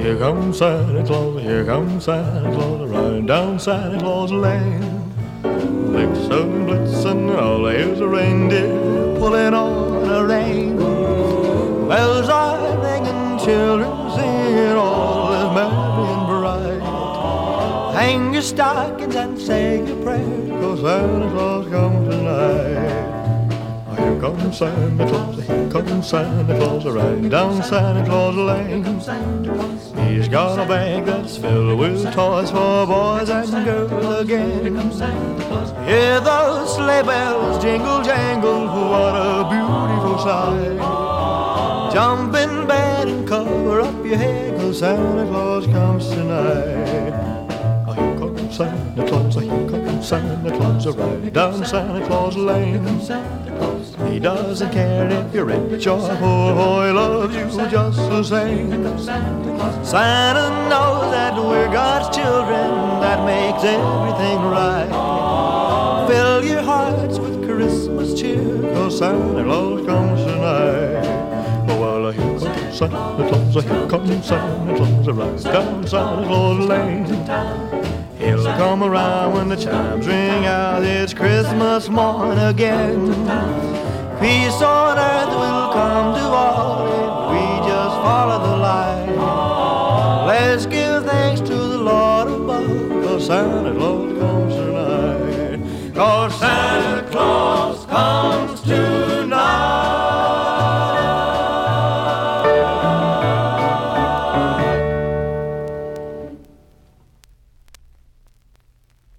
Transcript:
here comes Santa Claus, here comes Santa Claus, riding down Santa Claus Lane. Blitzen and blitzen, all here's a reindeer pulling on a rein. Bells are ringing, children singing, all is merry and bright. Hang your stockings and say your prayers, 'cause Santa Claus comes tonight. Here comes Santa Claus, here comes Santa Claus, riding down Santa Claus Lane. He's got a bag that's filled with toys for boys and girls again. Hear those sleigh bells jingle jangle, what a beautiful sight. Jump in bed and cover up your head, 'cause Santa Claus comes tonight. Here comes Santa Claus, here comes Santa Claus, riding down Santa Claus Lane. He doesn't care if you're rich or poor, he loves you just the same. Santa knows that we're God's children, that makes everything right. Fill your hearts with Christmas cheer, 'cause Santa Claus comes tonight. Oh, well, here comes Santa Claus, here comes Santa Claus, right down Santa Claus Lane. He'll come around when the chimes ring out, it's Christmas morn again. Peace on earth will come to all if we just follow the light. Let's give thanks to the Lord above, 'cause Santa Claus comes tonight. 'Cause